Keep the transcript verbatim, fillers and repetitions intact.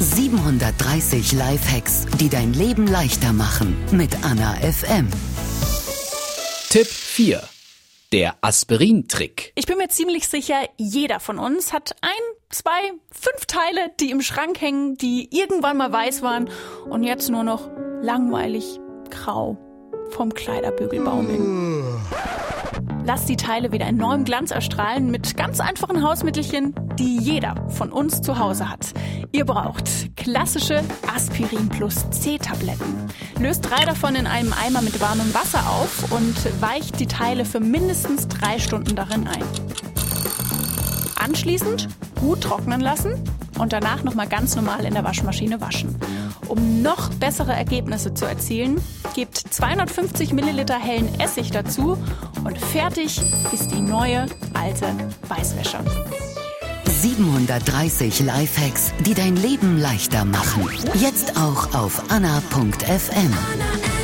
siebenhundertdreißig Lifehacks, die dein Leben leichter machen. Mit Anna F M. Tipp vier. Der Aspirin-Trick. Ich bin mir ziemlich sicher, jeder von uns hat ein, zwei, fünf Teile, die im Schrank hängen, die irgendwann mal weiß waren und jetzt nur noch langweilig grau vom Kleiderbügel baumeln. Lass die Teile wieder in neuem Glanz erstrahlen mit ganz einfachen Hausmittelchen, die jeder von uns zu Hause hat. Ihr braucht klassische Aspirin plus C-Tabletten. Löst drei davon in einem Eimer mit warmem Wasser auf und weicht die Teile für mindestens drei Stunden darin ein. Anschließend gut trocknen lassen und danach nochmal ganz normal in der Waschmaschine waschen. Um noch bessere Ergebnisse zu erzielen, gebt zweihundertfünfzig Milliliter hellen Essig dazu und fertig ist die neue, alte Weißwäsche. siebenhundertdreißig Lifehacks, die dein Leben leichter machen. Jetzt auch auf anna punkt f m.